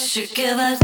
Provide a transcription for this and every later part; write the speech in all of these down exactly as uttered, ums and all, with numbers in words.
should give us.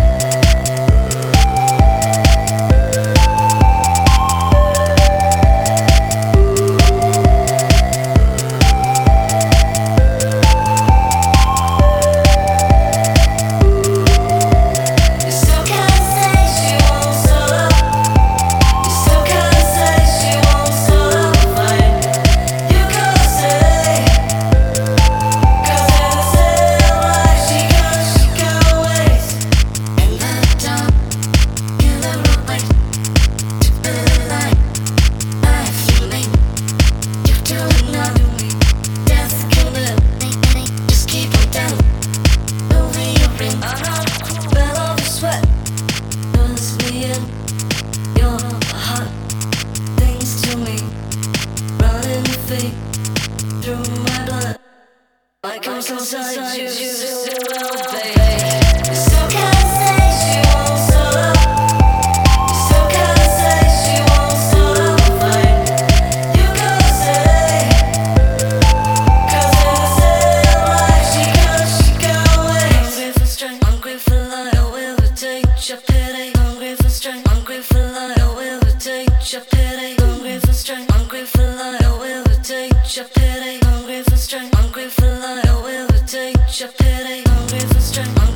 Through my blood, my ghost inside you still elevate. You still can't say she won't stop up. You still can't say she won't stop up fight. You gotta say, 'cause in the same life she got, she got away. Hungry for strength, hungry for life. I will take your pity. Hungry for strength, hungry for life. I will take your pity. Hungry for strength, hungry for life. I will take your pity. Hungry for strength, hungry for life. I will take your pity. Hungry for strength.